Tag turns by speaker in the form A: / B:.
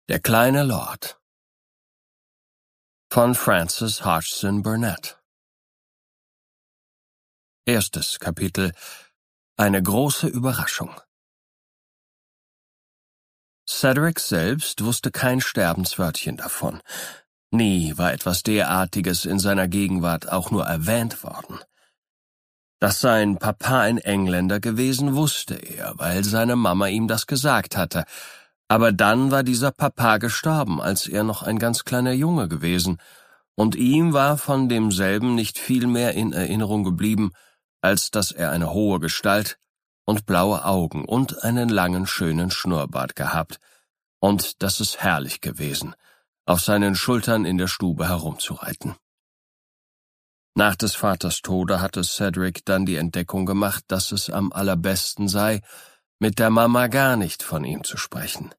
A: Der kleine Lord von Frances Hodgson Burnett. Erstes Kapitel. Eine große Überraschung. Cedric selbst wusste kein Sterbenswörtchen davon. Nie war etwas derartiges in seiner Gegenwart auch nur erwähnt worden. Dass sein Papa ein Engländer gewesen, wusste er, weil seine Mama ihm das gesagt hatte. Aber dann war dieser Papa gestorben, als er noch ein ganz kleiner Junge gewesen, und ihm war von demselben nicht viel mehr in Erinnerung geblieben, als dass er eine hohe Gestalt und blaue Augen und einen langen, schönen Schnurrbart gehabt, und dass es herrlich gewesen, auf seinen Schultern in der Stube herumzureiten. Nach des Vaters Tode hatte Cedric dann die Entdeckung gemacht, dass es am allerbesten sei, mit der Mama gar nicht von ihm zu sprechen.